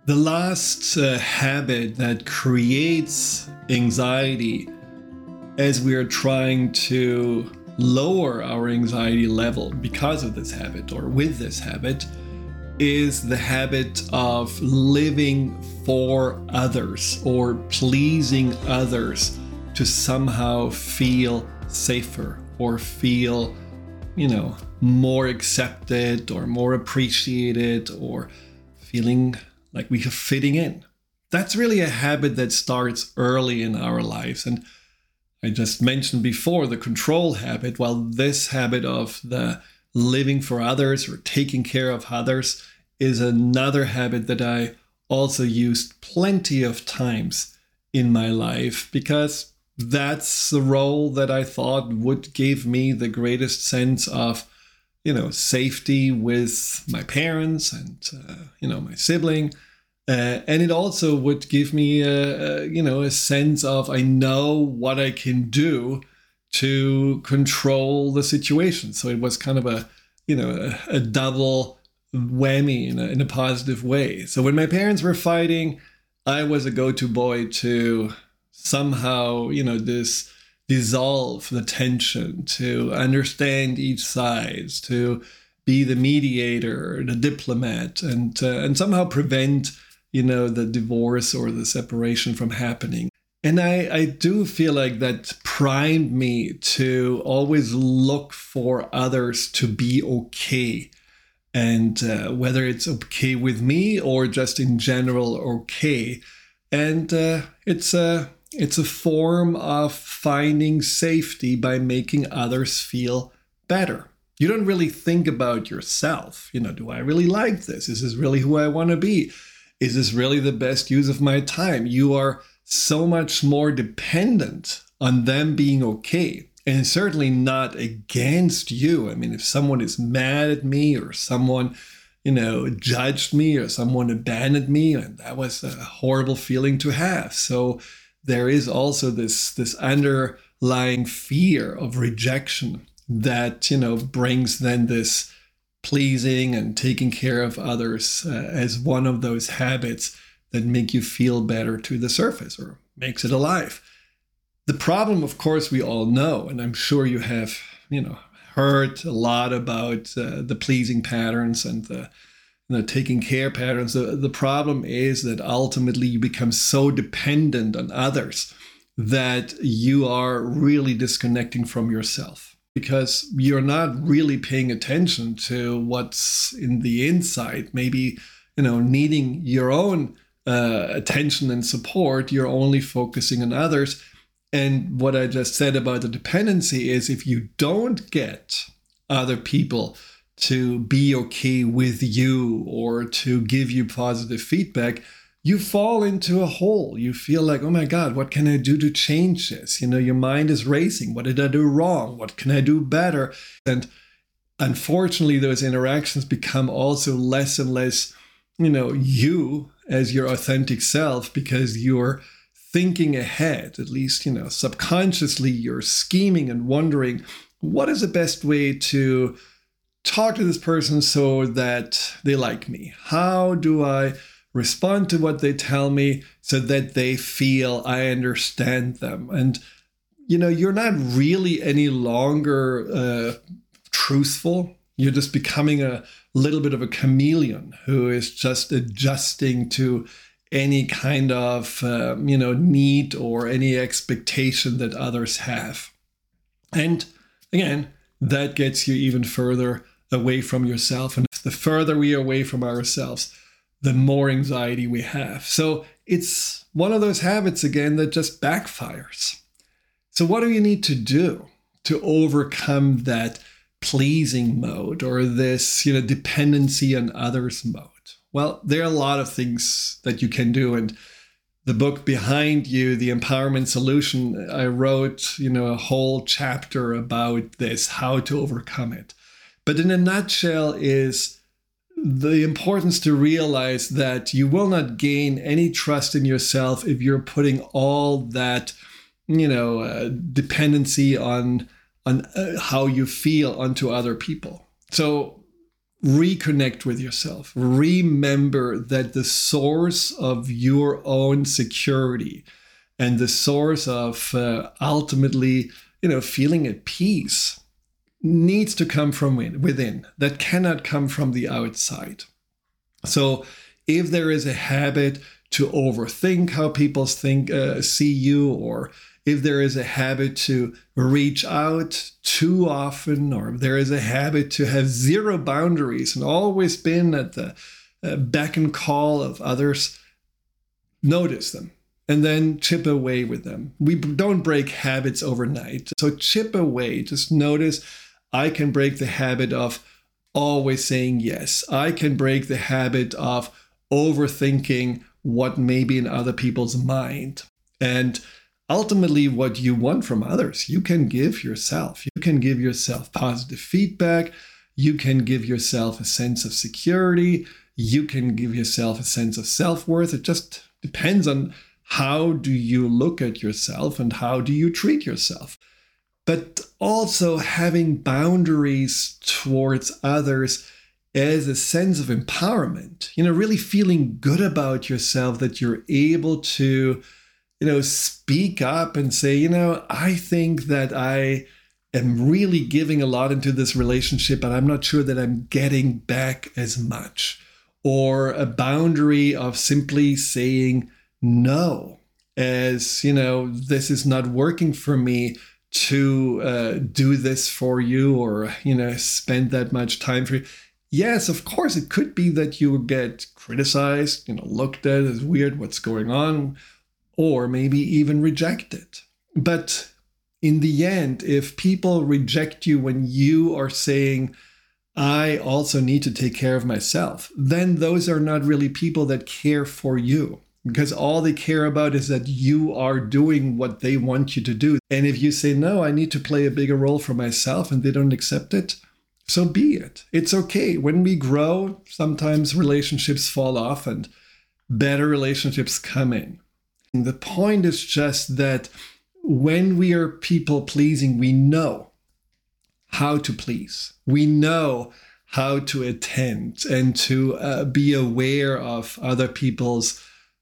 The last habit that creates anxiety as we are trying to lower our anxiety level because of this habit or with this habit is the habit of living for others or pleasing others to somehow feel safer or feel, more accepted or more appreciated or feeling like we are fitting in. That's really a habit that starts early in our lives. And I just mentioned before the control habit. Well, this habit of the living for others or taking care of others is another habit that I also used plenty of times in my life because that's the role that I thought would give me the greatest sense of, safety with my parents and, my sibling. And it also would give me a sense of I know what I can do to control the situation. So it was kind of a double whammy in a positive way. So when my parents were fighting, I was a go-to boy to somehow, dissolve the tension, to understand each side, to be the mediator, the diplomat, and somehow prevent the divorce or the separation from happening. And I do feel like that primed me to always look for others to be okay. And whether it's okay with me or just in general okay. And it's a form of finding safety by making others feel better. You don't really think about yourself. Do I really like this? Is this really who I want to be? Is this really the best use of my time? You are so much more dependent on them being okay, and certainly not against you. I mean, if someone is mad at me or someone, judged me or someone abandoned me, and that was a horrible feeling to have. So there is also this underlying fear of rejection that, brings then this pleasing and taking care of others as one of those habits that make you feel better to the surface or makes it alive. The problem, of course, we all know, and I'm sure you have, heard a lot about the pleasing patterns and the taking care patterns. The problem is that ultimately you become so dependent on others that you are really disconnecting from yourself because you're not really paying attention to what's in the inside. Maybe, needing your own attention and support, you're only focusing on others. And what I just said about the dependency is if you don't get other people to be okay with you or to give you positive feedback, you fall into a hole. You feel like, oh my God, what can I do to change this? Your mind is racing. What did I do wrong? What can I do better? And unfortunately, those interactions become also less and less, you as your authentic self because you're thinking ahead, at least, subconsciously you're scheming and wondering, what is the best way to talk to this person so that they like me? How do I respond to what they tell me so that they feel I understand them? And, you're not really any longer truthful. You're just becoming a little bit of a chameleon who is just adjusting to any kind of, need or any expectation that others have. And again, that gets you even further away from yourself. And the further we are away from ourselves, the more anxiety we have. So it's one of those habits, again, that just backfires. So what do you need to do to overcome that pleasing mode or this, dependency on others mode? Well, there are a lot of things that you can do. And the book behind you, The Empowerment Solution, I wrote, a whole chapter about this, how to overcome it. But in a nutshell is the importance to realize that you will not gain any trust in yourself if you're putting all that, dependency on how you feel onto other people. So reconnect with yourself. Remember that the source of your own security and the source of ultimately, feeling at peace needs to come from within. That cannot come from the outside. So if there is a habit to overthink how people see you, or if there is a habit to reach out too often, or if there is a habit to have zero boundaries and always been at the beck and call of others, notice them and then chip away with them. We don't break habits overnight. So chip away, just notice, I can break the habit of always saying yes. I can break the habit of overthinking what may be in other people's mind. And ultimately, what you want from others, you can give yourself. You can give yourself positive feedback. You can give yourself a sense of security. You can give yourself a sense of self-worth. It just depends on how do you look at yourself and how do you treat yourself. But also having boundaries towards others as a sense of empowerment, really feeling good about yourself, that you're able to, speak up and say, I think that I am really giving a lot into this relationship, but I'm not sure that I'm getting back as much. Or a boundary of simply saying no, as, this is not working for me to do this for you, or, spend that much time for you. Yes, of course, it could be that you get criticized, looked at as weird, what's going on, or maybe even rejected. But in the end, if people reject you when you are saying, I also need to take care of myself, then those are not really people that care for you, because all they care about is that you are doing what they want you to do. And if you say, no, I need to play a bigger role for myself, and they don't accept it, so be it. It's okay. When we grow, sometimes relationships fall off and better relationships come in. And the point is just that when we are people pleasing, we know how to please. We know how to attend and to be aware of other people's,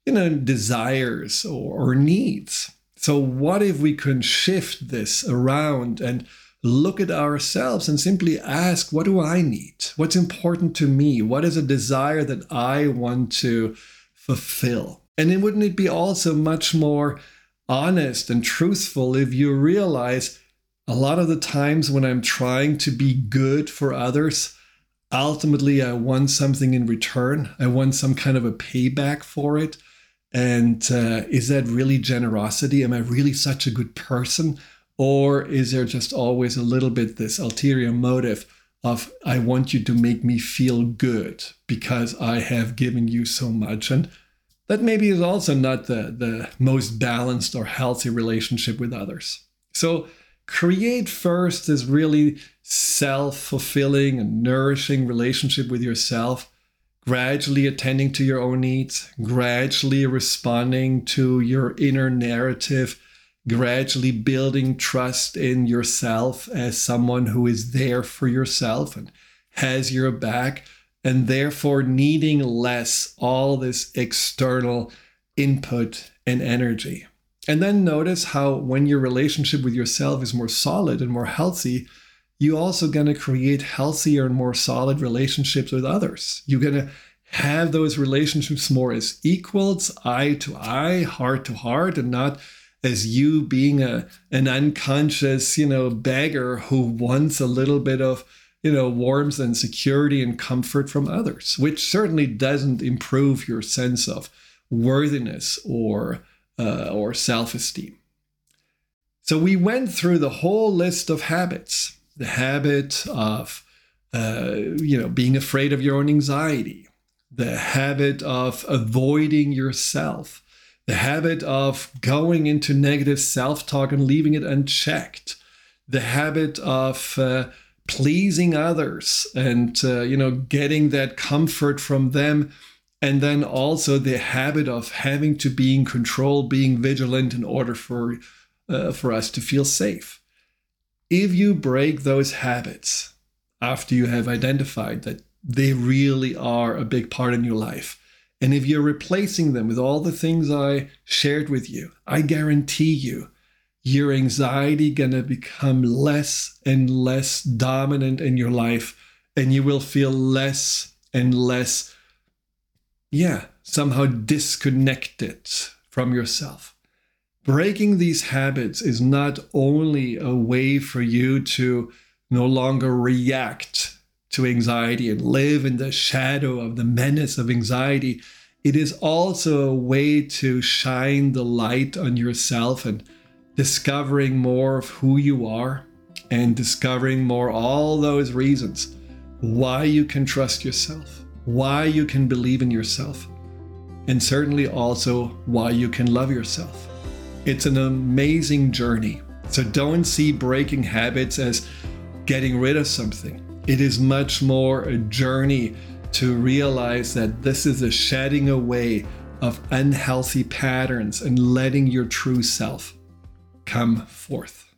desires or needs. So what if we can shift this around and look at ourselves and simply ask, what do I need? What's important to me? What is a desire that I want to fulfill? And then wouldn't it be also much more honest and truthful if you realize a lot of the times when I'm trying to be good for others, ultimately I want something in return. I want some kind of a payback for it. And is that really generosity? Am I really such a good person? Or is there just always a little bit this ulterior motive of, I want you to make me feel good because I have given you so much? And that maybe is also not the most balanced or healthy relationship with others. So create first this really self-fulfilling and nourishing relationship with yourself, gradually attending to your own needs, gradually responding to your inner narrative, gradually building trust in yourself as someone who is there for yourself and has your back, and therefore needing less all this external input and energy. And then notice how when your relationship with yourself is more solid and more healthy, you're also going to create healthier and more solid relationships with others. You're going to have those relationships more as equals, eye to eye, heart to heart, and not as you being an unconscious, beggar who wants a little bit of, warmth and security and comfort from others, which certainly doesn't improve your sense of worthiness or self-esteem. So we went through the whole list of habits. The habit of, being afraid of your own anxiety, the habit of avoiding yourself, the habit of going into negative self-talk and leaving it unchecked, the habit of pleasing others and, getting that comfort from them, and then also the habit of having to be in control, being vigilant in order for us to feel safe. If you break those habits after you have identified that they really are a big part in your life. And if you're replacing them with all the things I shared with you, I guarantee you, your anxiety gonna become less and less dominant in your life, and you will feel less and less, somehow disconnected from yourself. Breaking these habits is not only a way for you to no longer react to anxiety and live in the shadow of the menace of anxiety, it is also a way to shine the light on yourself and discovering more of who you are and discovering more all those reasons why you can trust yourself, why you can believe in yourself, and certainly also why you can love yourself. It's an amazing journey. So don't see breaking habits as getting rid of something. It is much more a journey to realize that this is a shedding away of unhealthy patterns and letting your true self come forth.